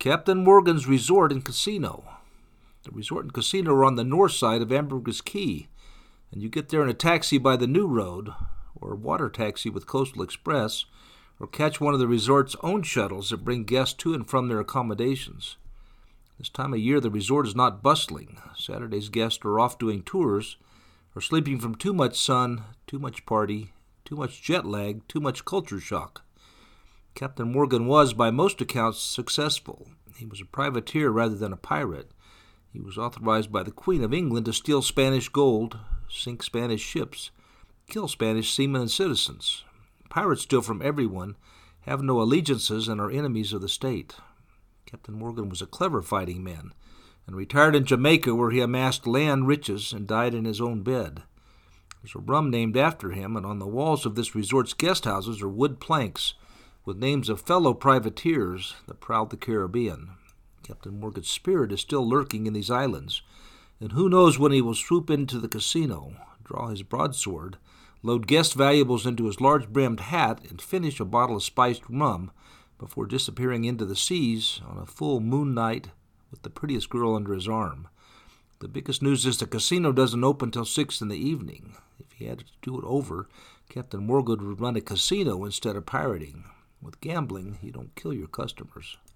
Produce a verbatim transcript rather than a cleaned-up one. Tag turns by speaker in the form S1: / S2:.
S1: Captain Morgan's Resort and Casino. The resort and casino are on the north side of Ambergris Caye, and you get there in a taxi by the New Road, or a water taxi with Coastal Express, or catch one of the resort's own shuttles that bring guests to and from their accommodations. This time of year, the resort is not bustling. Saturday's guests are off doing tours, or sleeping from too much sun, too much party, too much jet lag, too much culture shock. Captain Morgan was, by most accounts, successful. He was a privateer rather than a pirate. He was authorized by the Queen of England to steal Spanish gold, sink Spanish ships, kill Spanish seamen and citizens. Pirates steal from everyone, have no allegiances, and are enemies of the state. Captain Morgan was a clever fighting man, and retired in Jamaica, where he amassed land riches and died in his own bed. There's a rum named after him, and on the walls of this resort's guest houses are wood planks with names of fellow privateers that prowled the Caribbean. Captain Morgan's spirit is still lurking in these islands, and who knows when he will swoop into the casino, draw his broadsword, load guest valuables into his large-brimmed hat, and finish a bottle of spiced rum before disappearing into the seas on a full moon night with the prettiest girl under his arm. The biggest news is the casino doesn't open till six in the evening. If he had to do it over, Captain Morgan would run a casino instead of pirating. With gambling, you don't kill your customers.